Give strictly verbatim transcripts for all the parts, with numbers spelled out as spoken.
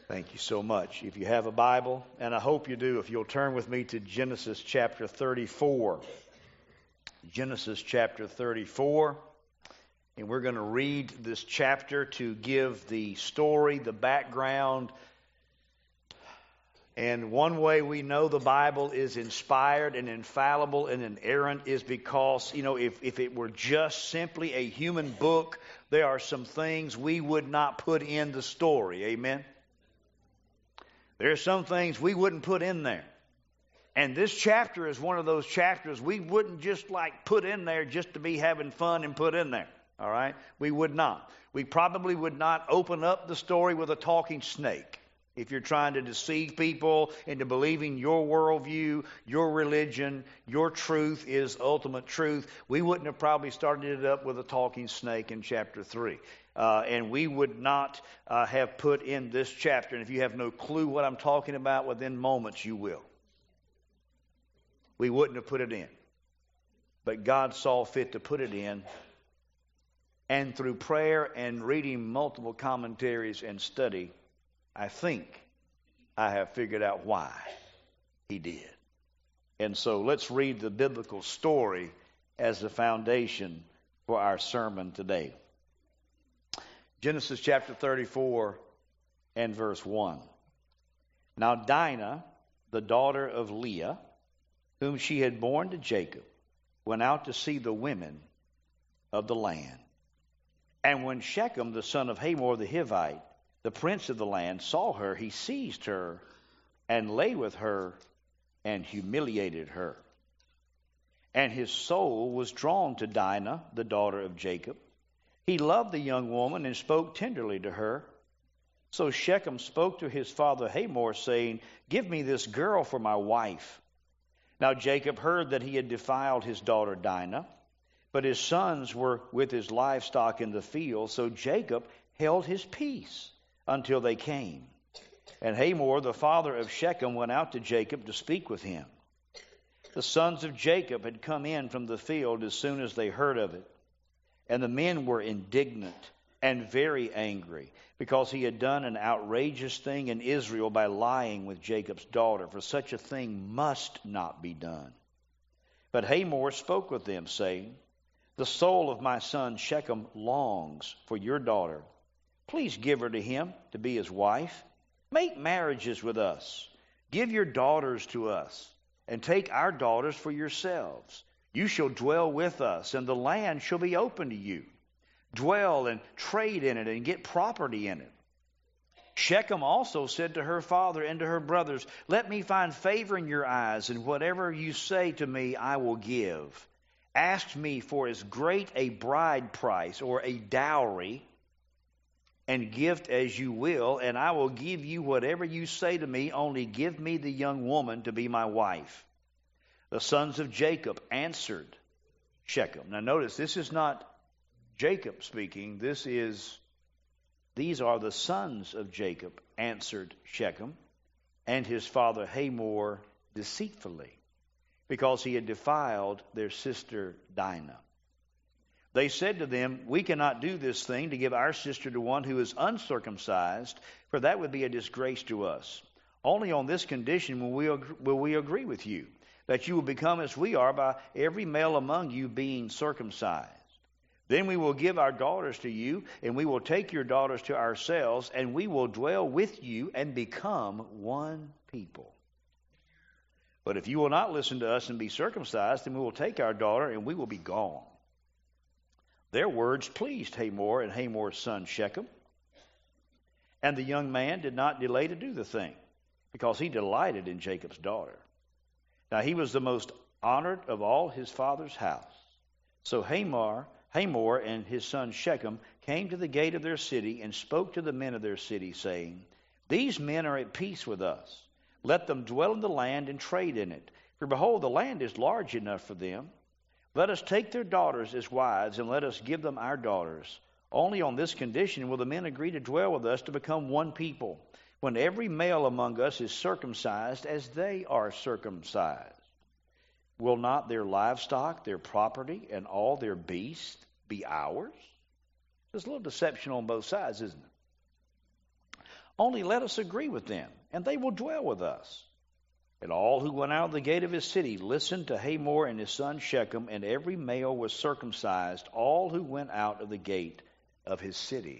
Thank you so much. If you have a Bible, and I hope you do, if you'll turn with me to Genesis chapter thirty-four. Genesis chapter thirty-four. And we're going to read this chapter to give the story, the background. And one way we know the Bible is inspired and infallible and inerrant is because, you know, if, if it were just simply a human book, there are some things we would not put in the story. Amen? There are some things we wouldn't put in there. And this chapter is one of those chapters we wouldn't just like put in there just to be having fun and put in there. All right? We would not. We probably would not open up the story with a talking snake. If you're trying to deceive people into believing your worldview, your religion, your truth is ultimate truth, we wouldn't have probably started it up with a talking snake in chapter three. Uh, and we would not uh, have put in this chapter. And if you have no clue what I'm talking about, within moments you will. We wouldn't have put it in. But God saw fit to put it in. And through prayer and reading multiple commentaries and study, I think I have figured out why he did. And so let's read the biblical story as the foundation for our sermon today. Genesis chapter thirty-four and verse one. Now Dinah, the daughter of Leah, whom she had borne to Jacob, went out to see the women of the land. And when Shechem, the son of Hamor the Hivite, the prince of the land, saw her, he seized her and lay with her and humiliated her. And his soul was drawn to Dinah, the daughter of Jacob. He loved the young woman and spoke tenderly to her. So Shechem spoke to his father Hamor, saying, "Give me this girl for my wife." Now Jacob heard that he had defiled his daughter Dinah, but his sons were with his livestock in the field, so Jacob held his peace until they came. And Hamor, the father of Shechem, went out to Jacob to speak with him. The sons of Jacob had come in from the field as soon as they heard of it. And the men were indignant and very angry, because he had done an outrageous thing in Israel by lying with Jacob's daughter, for such a thing must not be done. But Hamor spoke with them, saying, "The soul of my son Shechem longs for your daughter. Please give her to him to be his wife. Make marriages with us. Give your daughters to us, and take our daughters for yourselves. You shall dwell with us, and the land shall be open to you. Dwell and trade in it, and get property in it." Shechem also said to her father and to her brothers, "Let me find favor in your eyes, and whatever you say to me I will give. Ask me for as great a bride price or a dowry and gift as you will, and I will give you whatever you say to me, only give me the young woman to be my wife." The sons of Jacob answered Shechem. Now notice, this is not Jacob speaking. This is, these are the sons of Jacob answered Shechem and his father Hamor deceitfully, because he had defiled their sister Dinah. They said to them, "We cannot do this thing to give our sister to one who is uncircumcised, for that would be a disgrace to us. Only on this condition will we, will we agree with you, that you will become as we are by every male among you being circumcised. Then we will give our daughters to you, and we will take your daughters to ourselves, and we will dwell with you and become one people. But if you will not listen to us and be circumcised, then we will take our daughter, and we will be gone." Their words pleased Hamor and Hamor's son Shechem. And the young man did not delay to do the thing, because he delighted in Jacob's daughter. Now he was the most honored of all his father's house. So Hamor, Hamor and his son Shechem came to the gate of their city and spoke to the men of their city, saying, "These men are at peace with us. Let them dwell in the land and trade in it. For behold, the land is large enough for them. Let us take their daughters as wives, and let us give them our daughters. Only on this condition will the men agree to dwell with us to become one people, when every male among us is circumcised as they are circumcised. Will not their livestock, their property, and all their beasts be ours?" There's a little deception on both sides, isn't it? Only let us agree with them, and they will dwell with us. And all who went out of the gate of his city listened to Hamor and his son Shechem, and every male was circumcised, all who went out of the gate of his city.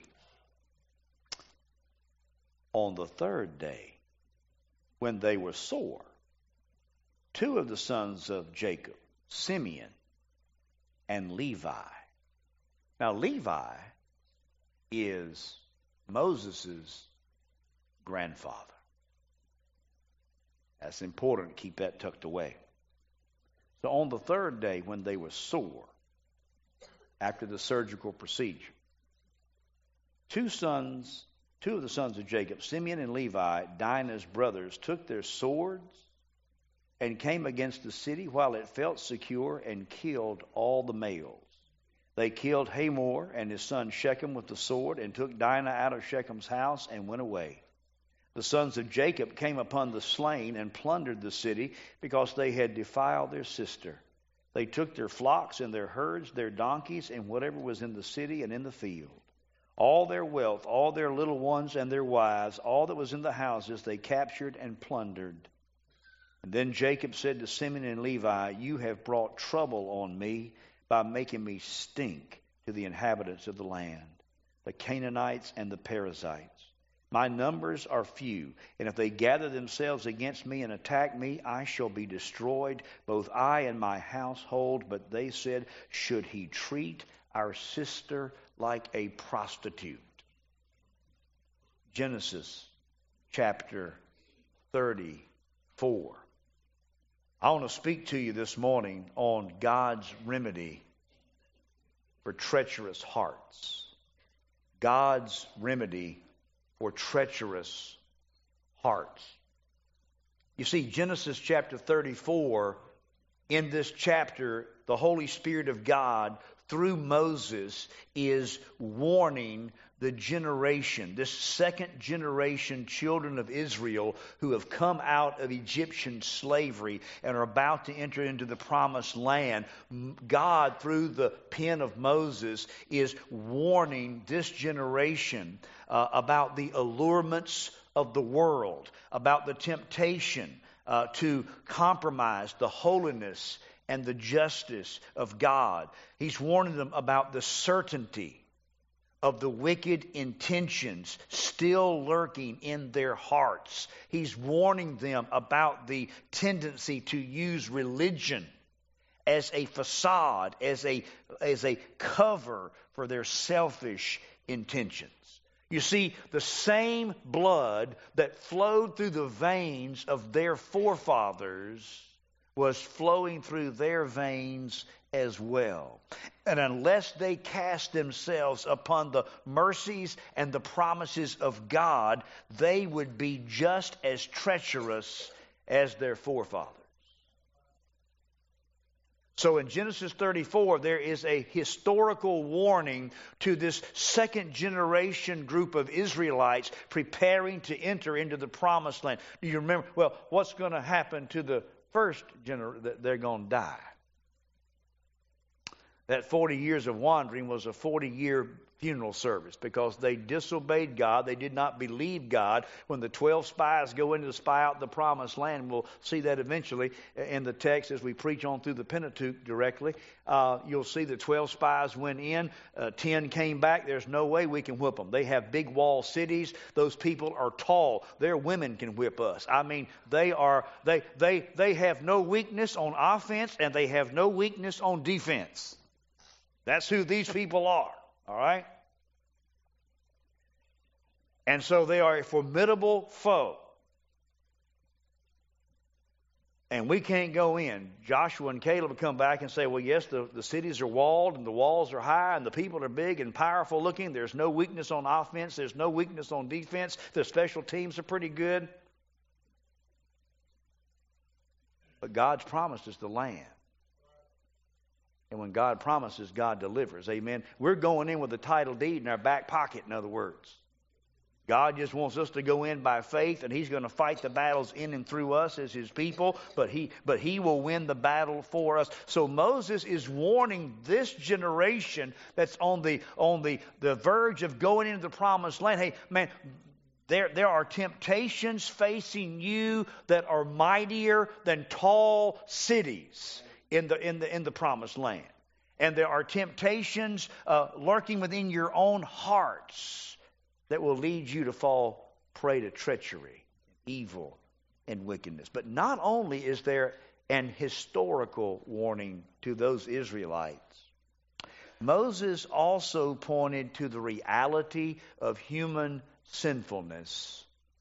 On the third day, when they were sore, two of the sons of Jacob, Simeon and Levi. Now, Levi is Moses' grandfather. That's important. Keep that tucked away. So on the third day, when they were sore, after the surgical procedure, two sons, two of the sons of Jacob, Simeon and Levi, Dinah's brothers, took their swords and came against the city while it felt secure and killed all the males. They killed Hamor and his son Shechem with the sword and took Dinah out of Shechem's house and went away. The sons of Jacob came upon the slain and plundered the city because they had defiled their sister. They took their flocks and their herds, their donkeys, and whatever was in the city and in the field. All their wealth, all their little ones and their wives, all that was in the houses, they captured and plundered. And then Jacob said to Simeon and Levi, "You have brought trouble on me by making me stink to the inhabitants of the land, the Canaanites and the Perizzites. My numbers are few, and if they gather themselves against me and attack me, I shall be destroyed, both I and my household." But they said, "Should he treat our sister like a prostitute?" Genesis chapter thirty-four. I want to speak to you this morning on God's remedy for treacherous hearts. God's remedy for treacherous hearts. You see, Genesis chapter thirty-four, in this chapter, the Holy Spirit of God, through Moses, is warning the generation, this second generation children of Israel who have come out of Egyptian slavery and are about to enter into the promised land. God, through the pen of Moses, is warning this generation uh, about the allurements of the world, about the temptation uh, to compromise the holiness and the justice of God. He's warning them about the certainty of the wicked intentions still lurking in their hearts. He's warning them about the tendency to use religion as a facade, as a, as a cover for their selfish intentions. You see, the same blood that flowed through the veins of their forefathers was flowing through their veins as well. And unless they cast themselves upon the mercies and the promises of God, they would be just as treacherous as their forefathers. So in Genesis thirty-four, there is a historical warning to this second generation group of Israelites preparing to enter into the promised land. Do you remember? Well, what's going to happen to the first generation? They're going to die. That forty years of wandering was a forty-year funeral service because they disobeyed God. They did not believe God. When the twelve spies go in to spy out the promised land, we'll see that eventually in the text as we preach on through the Pentateuch directly. Uh, you'll see the twelve spies went in. Uh, ten came back. There's no way we can whip them. They have big wall cities. Those people are tall. Their women can whip us. I mean, they are they they they have no weakness on offense and they have no weakness on defense. That's who these people are, all right? And so they are a formidable foe. And we can't go in. Joshua and Caleb come back and say, well, yes, the, the cities are walled and the walls are high and the people are big and powerful looking. There's no weakness on offense. There's no weakness on defense. The special teams are pretty good. But God's promised us the land. And when God promises, God delivers. Amen. We're going in with the title deed in our back pocket, in other words. God just wants us to go in by faith, and He's going to fight the battles in and through us as His people, but He but He will win the battle for us. So Moses is warning this generation that's on the on the, the verge of going into the promised land. Hey, man, There, there are temptations facing you that are mightier than tall cities in the, in the, in the promised land. And there are temptations uh, lurking within your own hearts that will lead you to fall prey to treachery, evil, and wickedness. But not only is there an historical warning to those Israelites, Moses also pointed to the reality of human sinfulness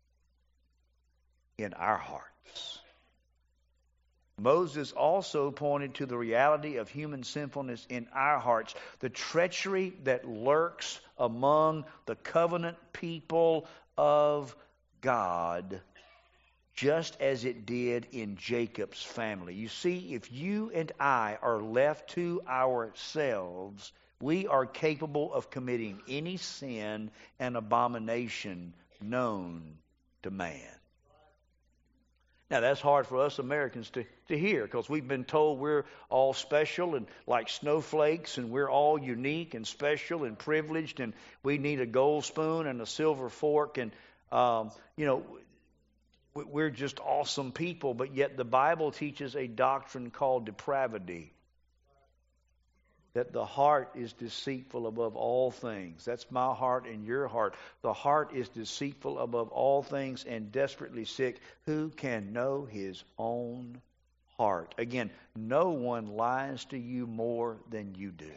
in our hearts. Moses also pointed to the reality of human sinfulness in our hearts, the treachery that lurks among the covenant people of God, just as it did in Jacob's family. You see, if you and I are left to ourselves, we are capable of committing any sin and abomination known to man. Now, that's hard for us Americans to, to hear, because we've been told we're all special and like snowflakes, and we're all unique and special and privileged, and we need a gold spoon and a silver fork, and, um, you know, we're just awesome people. But yet the Bible teaches a doctrine called depravity, that the heart is deceitful above all things. That's my heart and your heart. The heart is deceitful above all things and desperately sick. Who can know his own heart? Again, no one lies to you more than you do.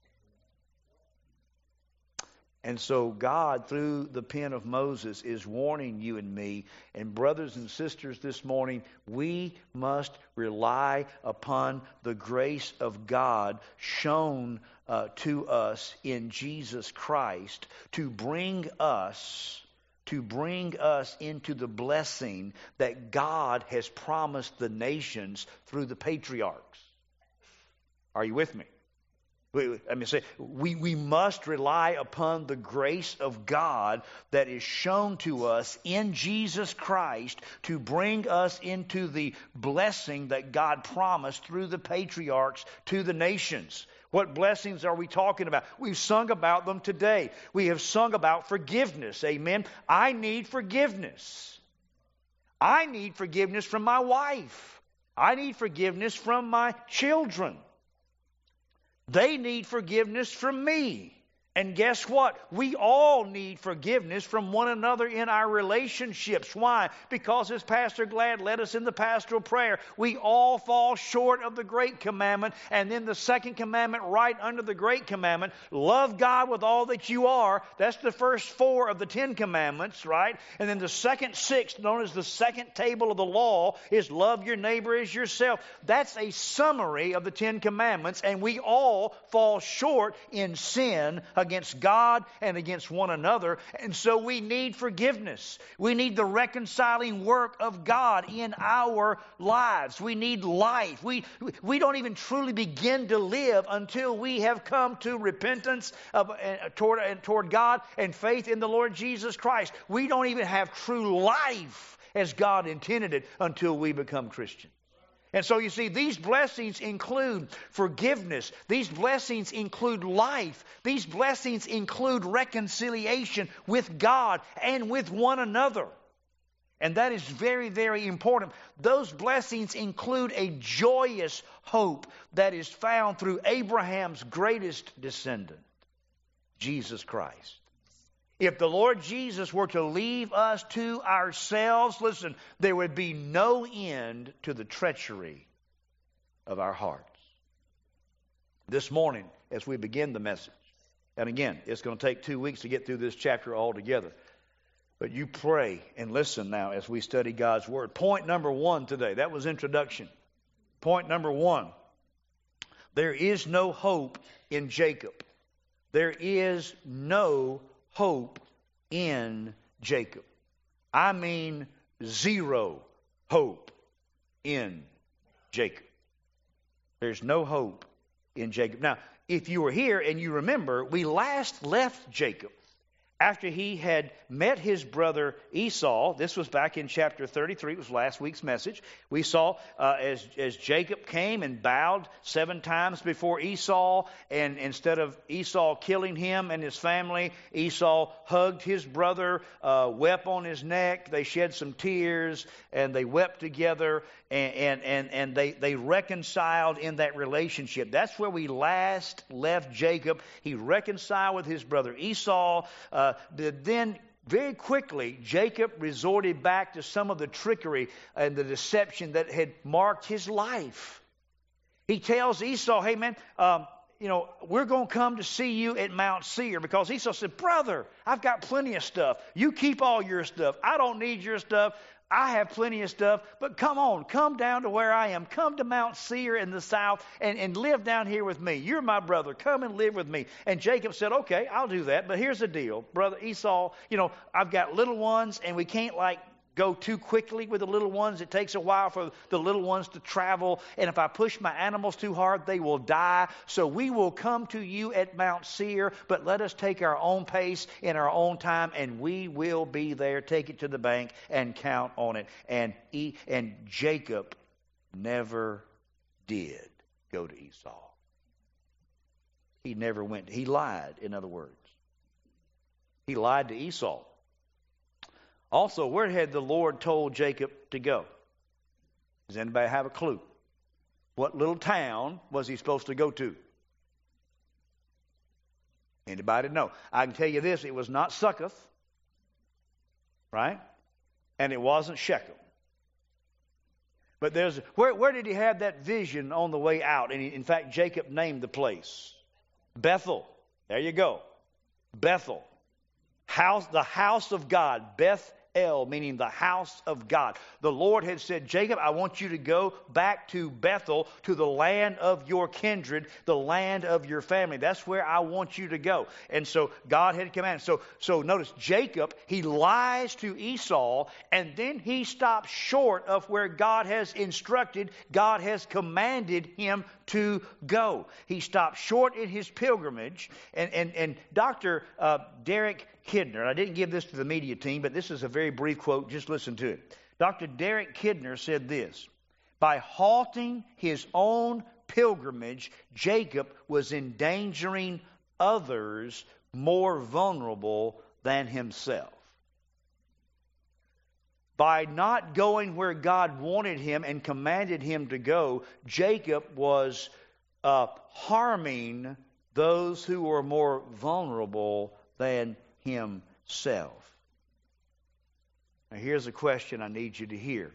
And so God, through the pen of Moses, is warning you and me. And brothers and sisters, this morning, we must rely upon the grace of God shown uh, to us in Jesus Christ to bring us, to bring us into the blessing that God has promised the nations through the patriarchs. Are you with me? I mean, say we, we must rely upon the grace of God that is shown to us in Jesus Christ to bring us into the blessing that God promised through the patriarchs to the nations. What blessings are we talking about? We've sung about them today. We have sung about forgiveness. Amen. I need forgiveness. I need forgiveness from my wife. I need forgiveness from my children. They need forgiveness from me. And guess what? We all need forgiveness from one another in our relationships. Why? Because as Pastor Glad led us in the pastoral prayer, we all fall short of the great commandment. And then the second commandment right under the great commandment, love God with all that you are. That's the first four of the Ten Commandments, right? And then the second six, known as the second table of the law, is love your neighbor as yourself. That's a summary of the Ten Commandments. And we all fall short in sin against God and against one another. And so we need forgiveness. We need the reconciling work of God in our lives. We need life. We, we don't even truly begin to live until we have come to repentance of, uh, toward, uh, toward God and faith in the Lord Jesus Christ. We don't even have true life as God intended it until we become Christians. And so you see, these blessings include forgiveness. These blessings include life. These blessings include reconciliation with God and with one another. And that is very, very important. Those blessings include a joyous hope that is found through Abraham's greatest descendant, Jesus Christ. If the Lord Jesus were to leave us to ourselves, listen, there would be no end to the treachery of our hearts. This morning, as we begin the message, and again, it's going to take two weeks to get through this chapter altogether, but you pray and listen now as we study God's Word. Point number one today, that was introduction. Point number one, there is no hope in Jacob. There is no hope in Jacob. I mean zero hope in Jacob. There's no hope in Jacob. Now, if you were here and you remember, we last left Jacob after he had met his brother Esau, this was back in chapter thirty-three, it was last week's message. We saw uh, as, as Jacob came and bowed seven times before Esau, and instead of Esau killing him and his family, Esau hugged his brother, uh, wept on his neck, they shed some tears, and they wept together, and, and, and, and they, they reconciled in that relationship. That's where we last left Jacob. He reconciled with his brother Esau. Uh, then very quickly, Jacob resorted back to some of the trickery and the deception that had marked his life. He tells Esau, hey man, um, you know, we're going to come to see you at Mount Seir, because Esau said, brother, I've got plenty of stuff. You keep all your stuff. I don't need your stuff. I have plenty of stuff, but come on, come down to where I am. Come to Mount Seir in the south and, and live down here with me. You're my brother. Come and live with me. And Jacob said, okay, I'll do that, but here's the deal. Brother Esau, you know, I've got little ones, and we can't like go too quickly with the little ones. It takes a while for the little ones to travel, and if I push my animals too hard, they will die. So we will come to you at Mount Seir, but let us take our own pace in our own time, and we will be there. Take it to the bank and count on it. And he, and Jacob never did go to Esau. He never went. He lied, in other words. He lied to Esau. Also, where had the Lord told Jacob to go? Does anybody have a clue? What little town was he supposed to go to? Anybody know? I can tell you this, it was not Succoth, right? And it wasn't Shechem. But there's, where, where did he have that vision on the way out? And he, in fact, Jacob named the place. Bethel. There you go. Bethel. House, the house of God. Beth El, meaning the house of God. The Lord had said, Jacob, I want you to go back to Bethel, to the land of your kindred, the land of your family. That's where I want you to go. And so God had commanded. So, so notice, Jacob, he lies to Esau, and then he stops short of where God has instructed, God has commanded him to go. He stopped short in his pilgrimage. And, and, and Doctor Uh, Derek Kidner, I didn't give this to the media team, but this is a very brief quote. Just listen to it. Doctor Derek Kidner said this: by halting his own pilgrimage, Jacob was endangering others more vulnerable than himself. By not going where God wanted him and commanded him to go, Jacob was uh, harming those who were more vulnerable than himself. Now here's a question I need you to hear.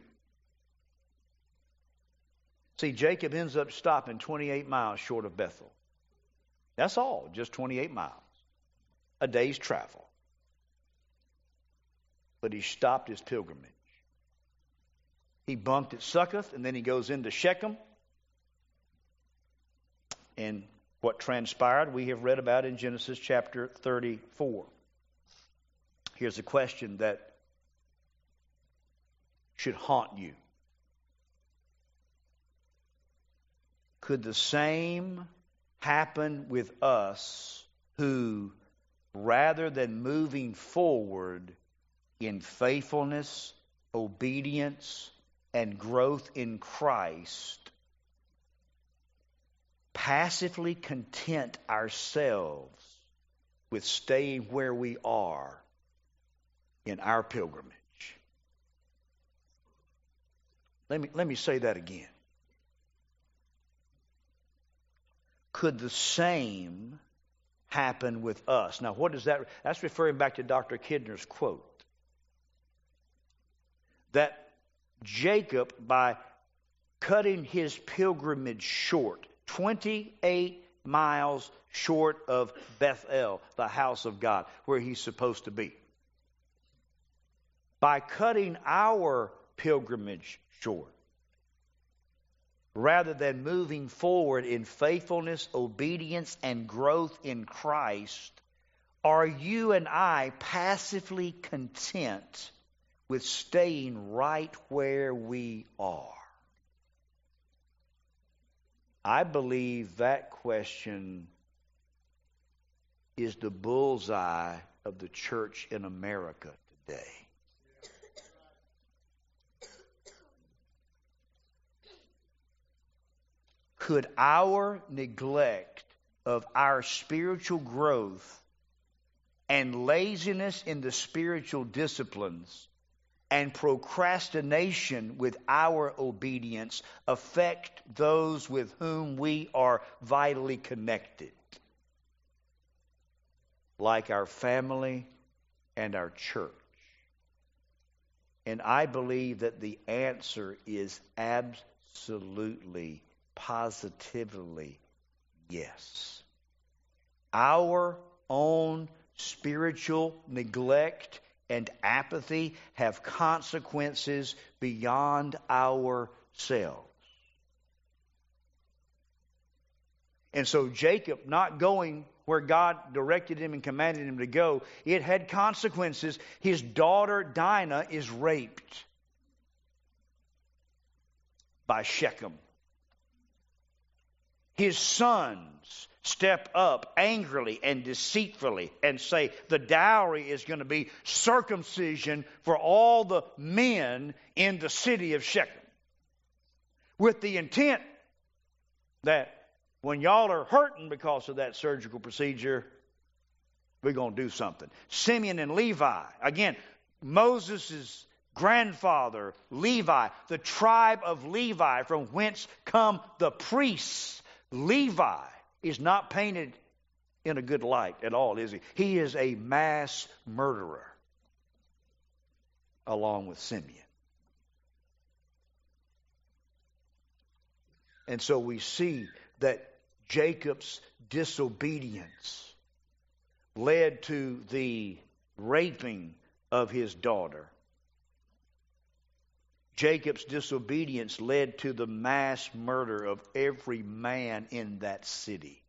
See, Jacob ends up stopping twenty-eight miles short of Bethel. That's all, just twenty-eight miles. A day's travel. But he stopped his pilgrimage. He bunked at Succoth, and then he goes into Shechem. And what transpired, we have read about in Genesis chapter thirty-four. Here's a question that should haunt you. Could the same happen with us who, rather than moving forward in faithfulness, obedience, and growth in Christ, passively content ourselves with staying where we are in our pilgrimage? Let me, let me say that again. Could the same happen with us? Now, what is that? That's referring back to Doctor Kidner's quote. That Jacob, by cutting his pilgrimage short, twenty-eight miles short of Bethel, the house of God, where he's supposed to be, by cutting our pilgrimage short, rather than moving forward in faithfulness, obedience, and growth in Christ, are you and I passively content with staying right where we are? I believe that question is the bullseye of the church in America today. Could our neglect of our spiritual growth and laziness in the spiritual disciplines and procrastination with our obedience affect those with whom we are vitally connected, like our family and our church? And I believe that the answer is absolutely, positively yes. Our own spiritual neglect and apathy have consequences beyond ourselves. And so Jacob not going where God directed him and commanded him to go, it had consequences. His daughter Dinah is raped by Shechem. His sons step up angrily and deceitfully and say the dowry is going to be circumcision for all the men in the city of Shechem, with the intent that when y'all are hurting because of that surgical procedure, we're going to do something. Simeon and Levi, again, Moses' grandfather, Levi, the tribe of Levi, from whence come the priests. Levi is not painted in a good light at all, is he? He is a mass murderer, along with Simeon. And so we see that Jacob's disobedience led to the raping of his daughter. Jacob's disobedience led to the mass murder of every man in that city.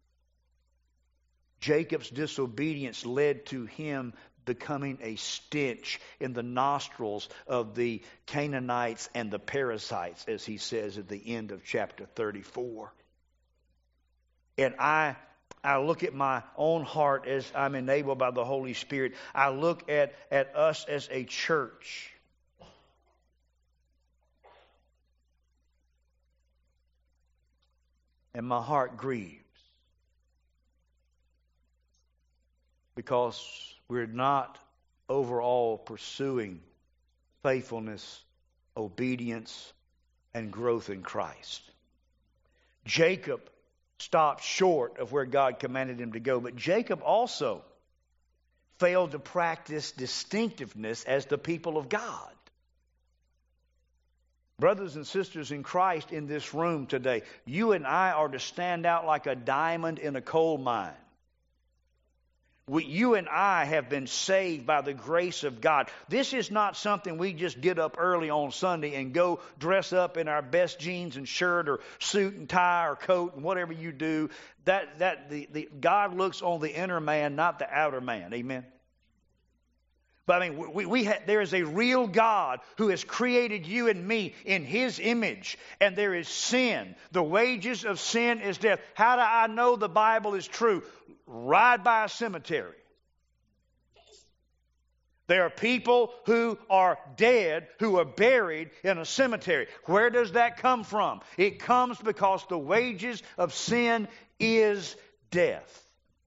Jacob's disobedience led to him becoming a stench in the nostrils of the Canaanites and the Perizzites, as he says at the end of chapter thirty-four. And I I look at my own heart as I'm enabled by the Holy Spirit. I look at, at us as a church. And my heart grieves because we're not overall pursuing faithfulness, obedience, and growth in Christ. Jacob stopped short of where God commanded him to go, but Jacob also failed to practice distinctiveness as the people of God. Brothers and sisters in Christ in this room today, you and I are to stand out like a diamond in a coal mine. We, you and I have been saved by the grace of God. This is not something we just get up early on Sunday and go dress up in our best jeans and shirt or suit and tie or coat and whatever you do. That that the, the God looks on the inner man, not the outer man. Amen. But I mean, we, we ha- there is a real God who has created you and me in His image, and there is sin. The wages of sin is death. How do I know the Bible is true? Ride by a cemetery. There are people who are dead, who are buried in a cemetery. Where does that come from? It comes because the wages of sin is death.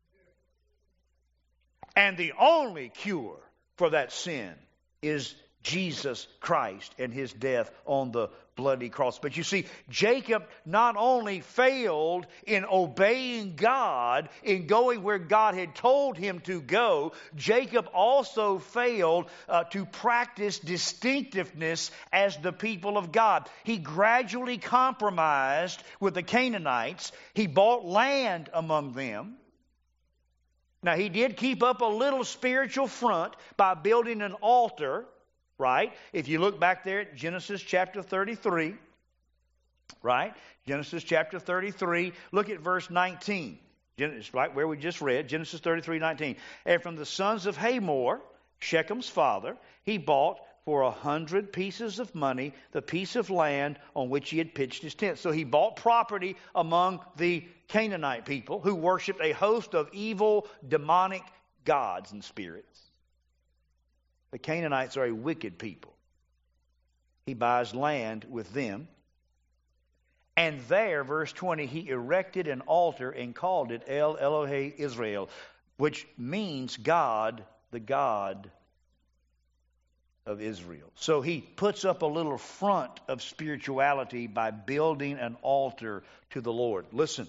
And the only cure for that sin is Jesus Christ and His death on the bloody cross. But you see, Jacob not only failed in obeying God, in going where God had told him to go, Jacob also failed uh, to practice distinctiveness as the people of God. He gradually compromised with the Canaanites. He bought land among them. Now, he did keep up a little spiritual front by building an altar, right? If you look back there at Genesis chapter thirty-three, right? Genesis chapter thirty-three, look at verse nineteen. Genesis, right where we just read, Genesis thirty-three nineteen. And from the sons of Hamor, Shechem's father, he bought for a hundred pieces of money the piece of land on which he had pitched his tent. So he bought property among the Canaanite people who worshipped a host of evil, demonic gods and spirits. The Canaanites are a wicked people. He buys land with them. And there, verse twenty, he erected an altar and called it El Elohe Israel, which means God, the God of Israel. So he puts up a little front of spirituality by building an altar to the Lord. Listen.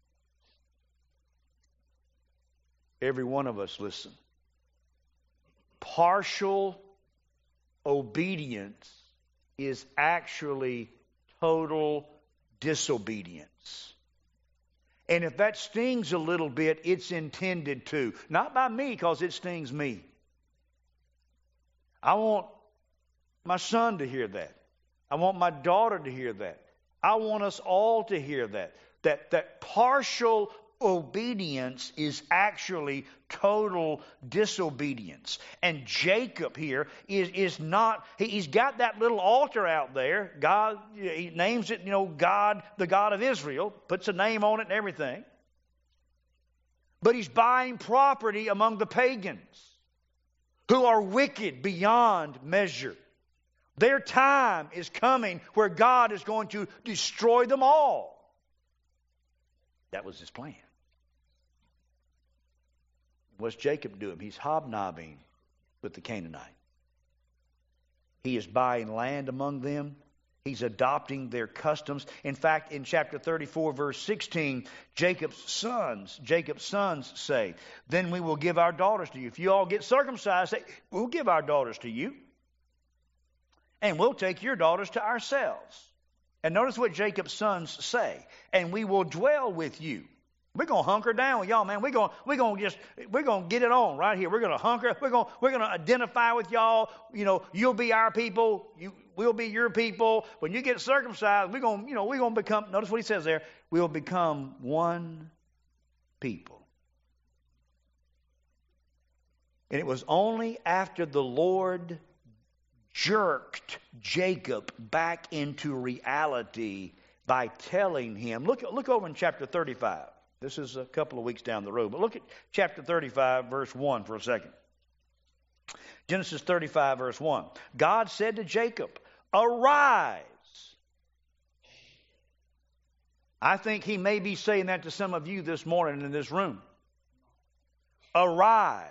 Every one of us, listen. Partial obedience is actually total disobedience. And if that stings a little bit, it's intended to. Not by me, because it stings me. I want my son to hear that. I want my daughter to hear that. I want us all to hear that. That, that partial obedience is actually total disobedience. And Jacob here is, is not, he, he's got that little altar out there. God, he names it, you know, God, the God of Israel, puts a name on it and everything. But he's buying property among the pagans who are wicked beyond measure. Their time is coming where God is going to destroy them all. That was his plan. What's Jacob doing? He's hobnobbing with the Canaanite. He is buying land among them. He's adopting their customs. In fact, in chapter thirty-four, verse sixteen, Jacob's sons, Jacob's sons say, then we will give our daughters to you. If you all get circumcised, say, we'll give our daughters to you. And we'll take your daughters to ourselves. And notice what Jacob's sons say. And we will dwell with you. We're gonna hunker down with y'all, man. We're gonna we're gonna just we're gonna get it on right here. We're gonna hunker. We're gonna we're gonna identify with y'all. You know, you'll be our people. You we'll be your people. When you get circumcised, we're gonna you know we're gonna become. Notice what he says there. We'll become one people. And it was only after the Lord jerked Jacob back into reality by telling him. Look look over in chapter thirty-five. This is a couple of weeks down the road. But look at chapter thirty-five, verse one for a second. Genesis thirty-five, verse one. God said to Jacob, arise. I think he may be saying that to some of you this morning in this room. Arise.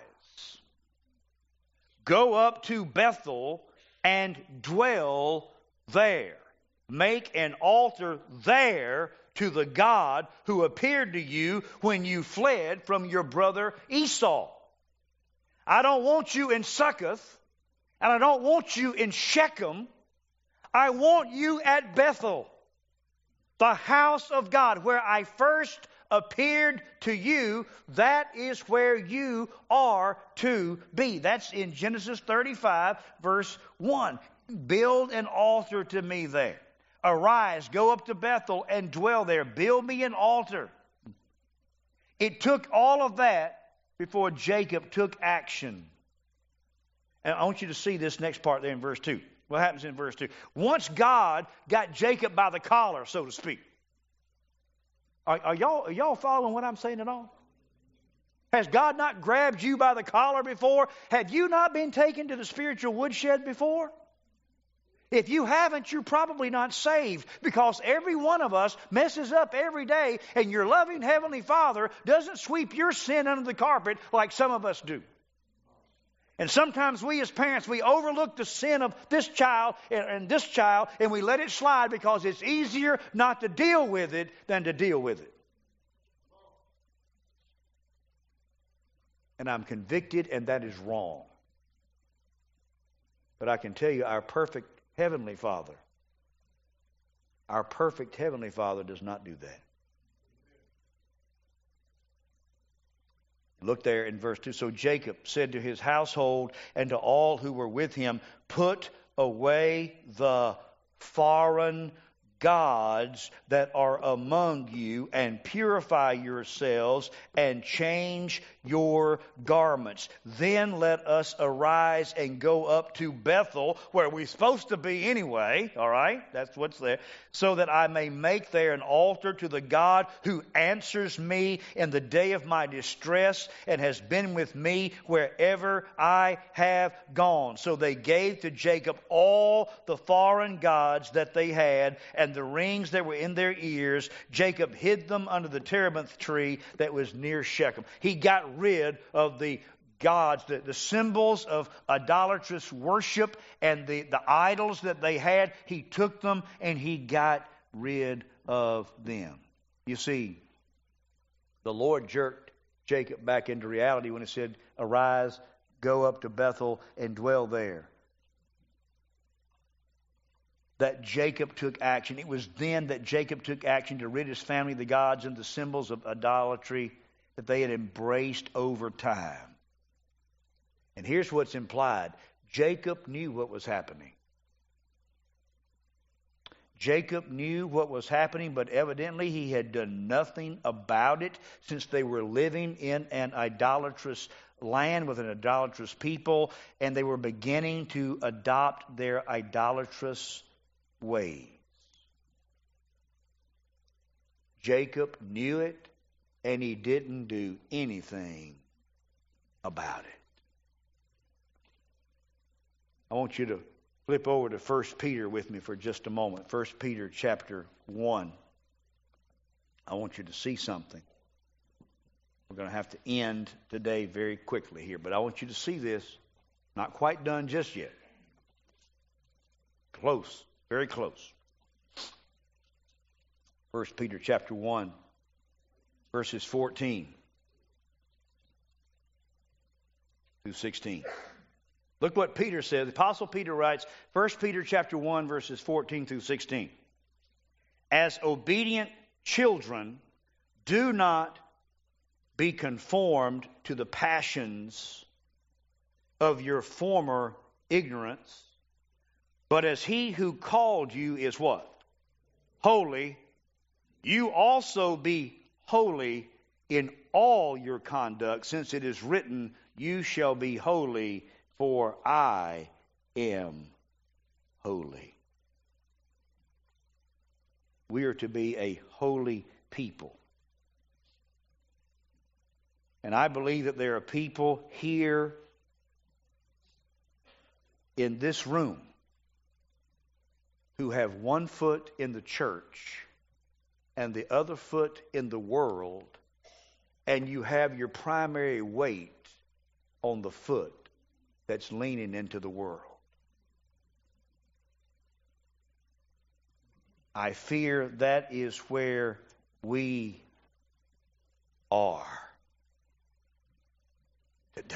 Go up to Bethel and dwell there. Make an altar there to the God who appeared to you when you fled from your brother Esau. I don't want you in Succoth, and I don't want you in Shechem. I want you at Bethel, the house of God, where I first appeared to you. That is where you are to be. That's in Genesis thirty-five, verse one. Build an altar to me there. Arise, go up to Bethel and dwell there. Build me an altar. It took all of that before Jacob took action. And I want you to see this next part there in verse two. What happens in verse two? Once God got Jacob by the collar, so to speak. Are, are, y'all, are y'all following what I'm saying at all? Has God not grabbed you by the collar before? Have you not been taken to the spiritual woodshed before? If you haven't, you're probably not saved, because every one of us messes up every day, and your loving Heavenly Father doesn't sweep your sin under the carpet like some of us do. And sometimes we as parents, we overlook the sin of this child and, and this child, and we let it slide because it's easier not to deal with it than to deal with it. And I'm convicted, and that is wrong. But I can tell you, our perfect Heavenly Father, our perfect Heavenly Father does not do that. Look there in verse two. So Jacob said to his household and to all who were with him, put away the foreign gods that are among you, and purify yourselves, and change your garments. Then let us arise and go up to Bethel, where we're supposed to be anyway, all right? That's what's there. So that I may make there an altar to the God who answers me in the day of my distress, and has been with me wherever I have gone. So they gave to Jacob all the foreign gods that they had, and the rings that were in their ears. Jacob hid them under the terebinth tree that was near Shechem. He got rid of the gods, the, the symbols of idolatrous worship and the, the idols that they had. He took them and he got rid of them. You see, the Lord jerked Jacob back into reality when he said, arise, go up to Bethel and dwell there. That Jacob took action. It was then that Jacob took action to rid his family of the gods and the symbols of idolatry that they had embraced over time. And here's what's implied. Jacob knew what was happening. Jacob knew what was happening, but evidently he had done nothing about it, since they were living in an idolatrous land with an idolatrous people, and they were beginning to adopt their idolatrous ways. Jacob knew it, and he didn't do anything about it. I want you to flip over to First Peter with me for just a moment. First Peter chapter one. I want you to see something. We're going to have to end today very quickly here, but I want you to see this. Not quite done just yet. Close, very close. First Peter chapter one, verses fourteen through sixteen. Look what Peter said. The Apostle Peter writes, First Peter chapter one, verses fourteen through sixteen. As obedient children, do not be conformed to the passions of your former ignorance, but as he who called you is what? Holy. You also be holy in all your conduct, since it is written, you shall be holy, for I am holy. We are to be a holy people. And I believe that there are people here in this room who have one foot in the church and the other foot in the world, and you have your primary weight on the foot that's leaning into the world. I fear that is where we are today.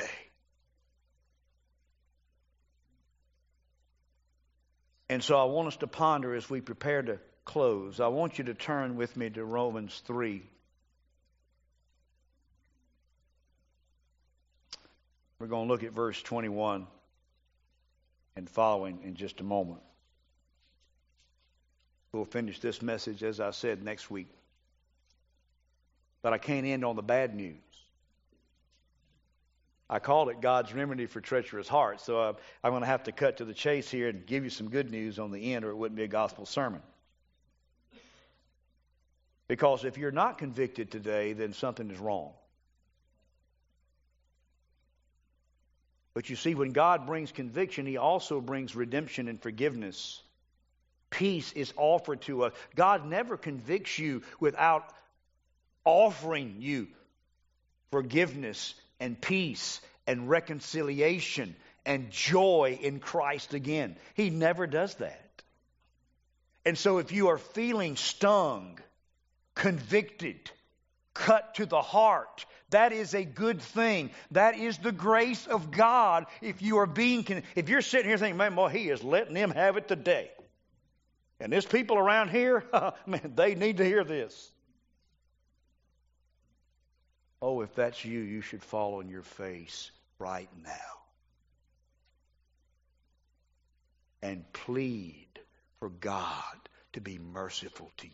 And so I want us to ponder as we prepare to close. I want you to turn with me to Romans three. We're going to look at verse twenty-one and following in just a moment. We'll finish this message, as I said, next week. But I can't end on the bad news. I called it God's remedy for treacherous hearts, so uh, I'm going to have to cut to the chase here and give you some good news on the end, or it wouldn't be a gospel sermon. Because if you're not convicted today, then something is wrong. But you see, when God brings conviction, He also brings redemption and forgiveness. Peace is offered to us. God never convicts you without offering you forgiveness and peace and reconciliation and joy in Christ again. He never does that. And so if you are feeling stung, convicted, cut to the heart, that is a good thing. That is the grace of God. If you are being, con- if you're sitting here thinking, man, boy, He is letting them have it today. And there's people around here, man, they need to hear this. Oh, if that's you, you should fall on your face right now and plead for God to be merciful to you.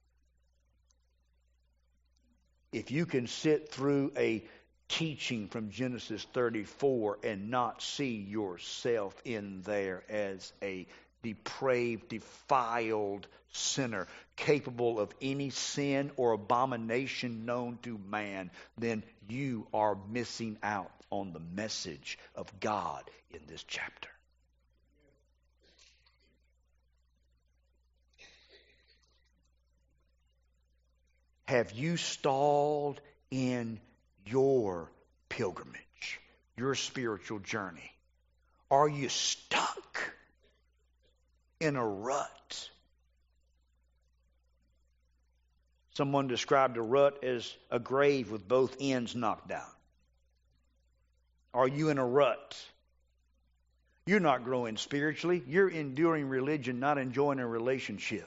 If you can sit through a teaching from Genesis thirty-four and not see yourself in there as a depraved, defiled sinner, capable of any sin or abomination known to man, then you are missing out on the message of God in this chapter. Have you stalled in your pilgrimage, your spiritual journey? Are you stuck in a rut? Someone described a rut as a grave with both ends knocked out. Are you in a rut? You're not growing spiritually. You're enduring religion, not enjoying a relationship.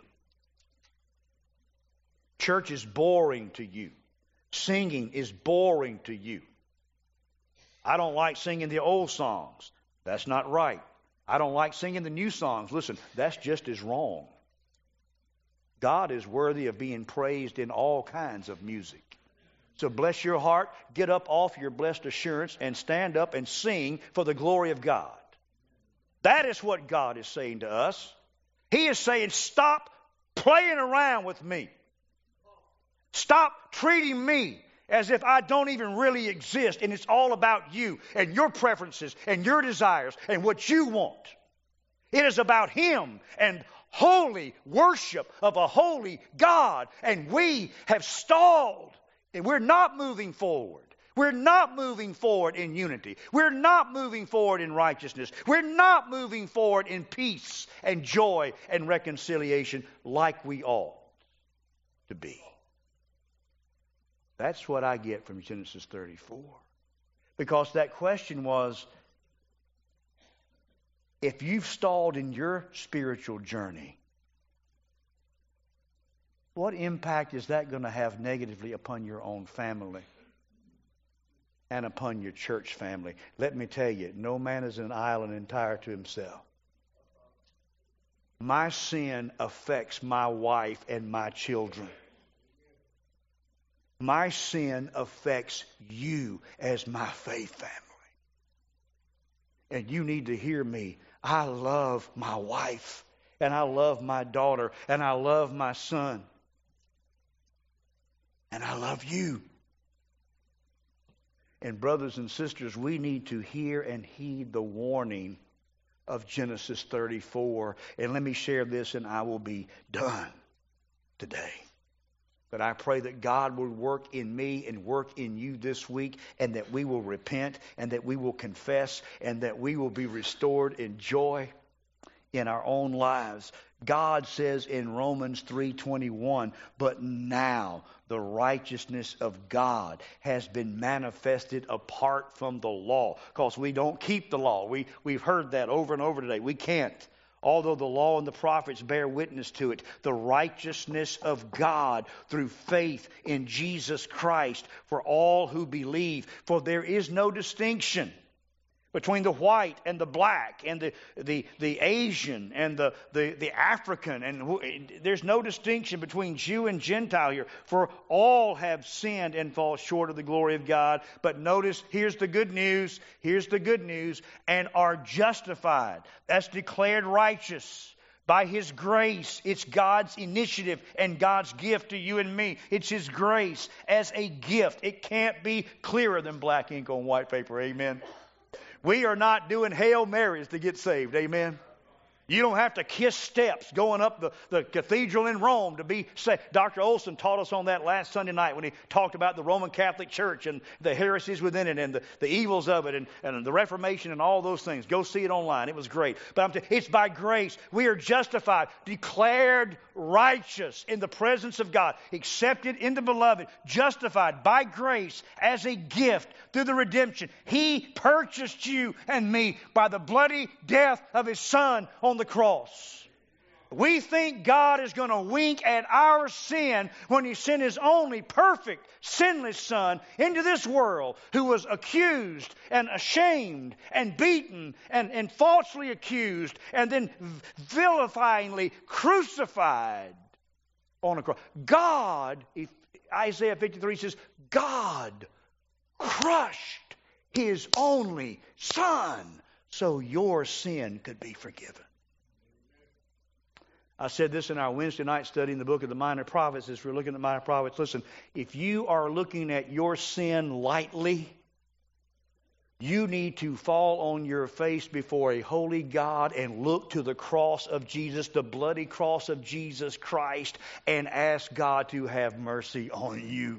Church is boring to you. Singing is boring to you. I don't like singing the old songs. That's not right. I don't like singing the new songs. Listen, that's just as wrong. God is worthy of being praised in all kinds of music. So bless your heart, get up off your blessed assurance, and stand up and sing for the glory of God. That is what God is saying to us. He is saying, stop playing around with me. Stop treating me as if I don't even really exist, and it's all about you and your preferences and your desires and what you want. It is about Him and holy worship of a holy God, and we have stalled, and we're not moving forward. We're not moving forward in unity. We're not moving forward in righteousness. We're not moving forward in peace and joy and reconciliation like we ought to be. That's what I get from Genesis thirty-four. Because that question was, if you've stalled in your spiritual journey, what impact is that going to have negatively upon your own family and upon your church family? Let me tell you, no man is an island entire to himself. My sin affects my wife and my children. My sin affects you as my faith family. And you need to hear me. I love my wife, and I love my daughter, and I love my son. And I love you. And brothers and sisters, we need to hear and heed the warning of Genesis thirty-four. And let me share this, and I will be done today. But I pray that God will work in me and work in you this week, and that we will repent, and that we will confess, and that we will be restored in joy in our own lives. God says in Romans three twenty-one, but now the righteousness of God has been manifested apart from the law. Because we don't keep the law. We, we've heard that over and over today. We can't. Although the law and the prophets bear witness to it, the righteousness of God through faith in Jesus Christ for all who believe. For there is no distinction between the white and the black and the, the, the Asian and the, the, the African. And there's no distinction between Jew and Gentile here. For all have sinned and fall short of the glory of God. But notice, here's the good news. Here's the good news. And are justified. That's declared righteous by His grace. It's God's initiative and God's gift to you and me. It's His grace as a gift. It can't be clearer than black ink on white paper. Amen. We are not doing Hail Marys to get saved. Amen. You don't have to kiss steps going up the, the cathedral in Rome to be saved. Doctor Olson taught us on that last Sunday night when he talked about the Roman Catholic Church and the heresies within it and the, the evils of it and, and the Reformation and all those things. Go see it online. It was great. But I'm t- it's by grace. We are justified, declared righteous in the presence of God, accepted in the beloved, justified by grace as a gift through the redemption. He purchased you and me by the bloody death of His Son on the cross. We think God is going to wink at our sin when He sent His only perfect, sinless Son into this world, who was accused and ashamed and beaten and, and falsely accused and then vilifyingly crucified on a cross. God, Isaiah fifty-three says, God crushed His only Son so your sin could be forgiven. I said this in our Wednesday night study in the book of the Minor Prophets. As we're looking at Minor Prophets, listen, if you are looking at your sin lightly, you need to fall on your face before a holy God and look to the cross of Jesus, the bloody cross of Jesus Christ, and ask God to have mercy on you.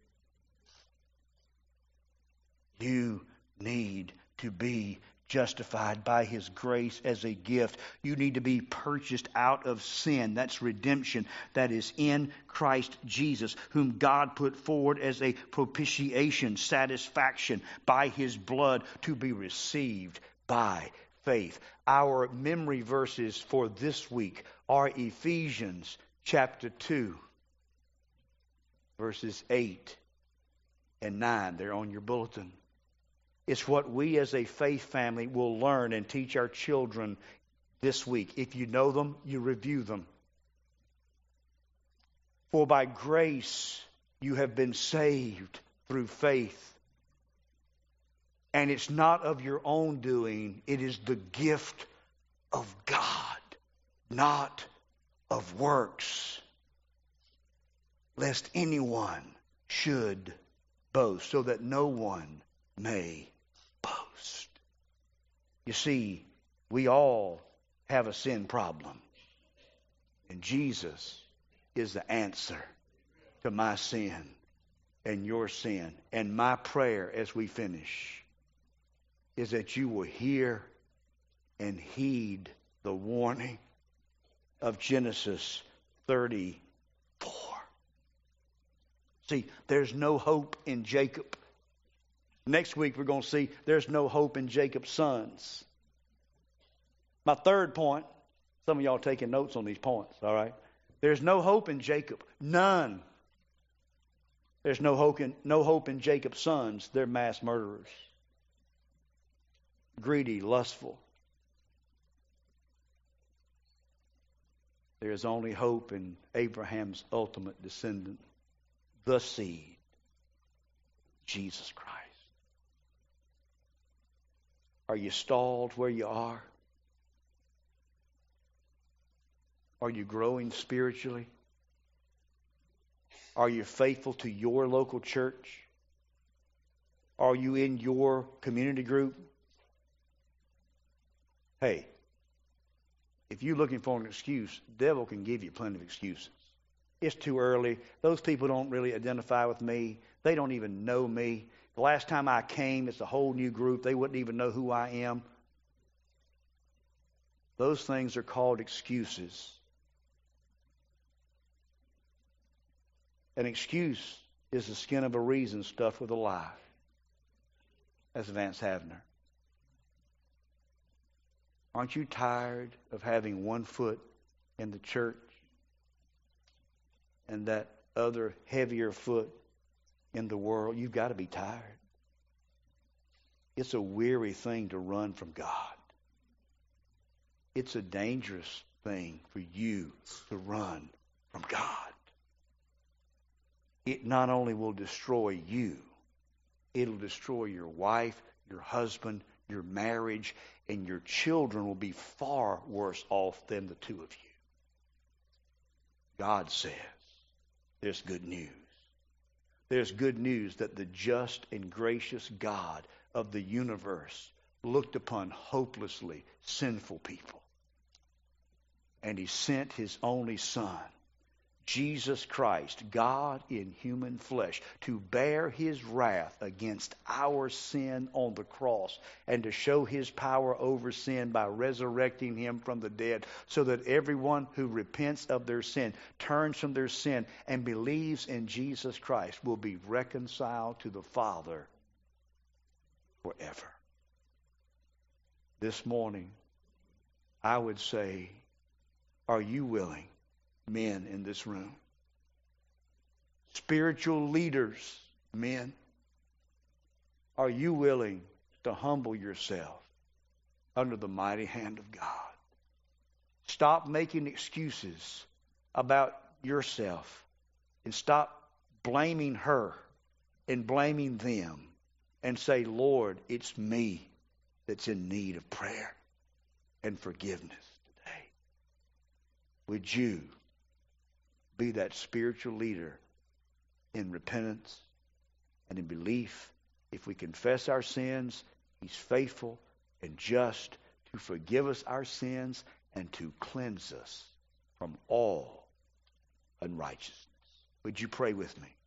You need to be justified by His grace as a gift. You need to be purchased out of sin. That's redemption that is in Christ Jesus, whom God put forward as a propitiation, satisfaction by His blood to be received by faith. Our memory verses for this week are Ephesians chapter two, verses eight and nine. They're on your bulletin. It's what we as a faith family will learn and teach our children this week. If you know them, you review them. For by grace you have been saved through faith. And it's not of your own doing. It is the gift of God, not of works, lest anyone should boast, so that no one may boast. You see, we all have a sin problem. And Jesus is the answer to my sin and your sin. And my prayer as we finish is that you will hear and heed the warning of Genesis thirty-four. See, there's no hope in Jacob. Next week we're going to see there's no hope in Jacob's sons. My third point, some of y'all are taking notes on these points, all right? There's no hope in Jacob. None. There's no hope in, no hope in Jacob's sons. They're mass murderers. Greedy, lustful. There is only hope in Abraham's ultimate descendant, the seed, Jesus Christ. Are you stalled where you are? Are you growing spiritually? Are you faithful to your local church? Are you in your community group? Hey, if you're looking for an excuse, the devil can give you plenty of excuses. It's too early. Those people don't really identify with me. They don't even know me. The last time I came, it's a whole new group. They wouldn't even know who I am. Those things are called excuses. An excuse is the skin of a reason stuffed with a lie. That's Vance Havner. Aren't you tired of having one foot in the church and that other heavier foot in the world? You've got to be tired. It's a weary thing to run from God. It's a dangerous thing for you to run from God. It not only will destroy you, it'll destroy your wife, your husband, your marriage, and your children will be far worse off than the two of you. God says there's good news. There's good news that the just and gracious God of the universe looked upon hopelessly sinful people. And He sent His only Son, Jesus Christ, God in human flesh, to bear His wrath against our sin on the cross and to show His power over sin by resurrecting Him from the dead, so that everyone who repents of their sin, turns from their sin, and believes in Jesus Christ will be reconciled to the Father forever. This morning, I would say, Are you willing, men in this room? Spiritual leaders, men, are you willing to humble yourself under the mighty hand of God? Stop making excuses about yourself and stop blaming her and blaming them and say, Lord, it's me that's in need of prayer and forgiveness today. Would you be that spiritual leader in repentance and in belief? If we confess our sins, He's faithful and just to forgive us our sins and to cleanse us from all unrighteousness. Would you pray with me?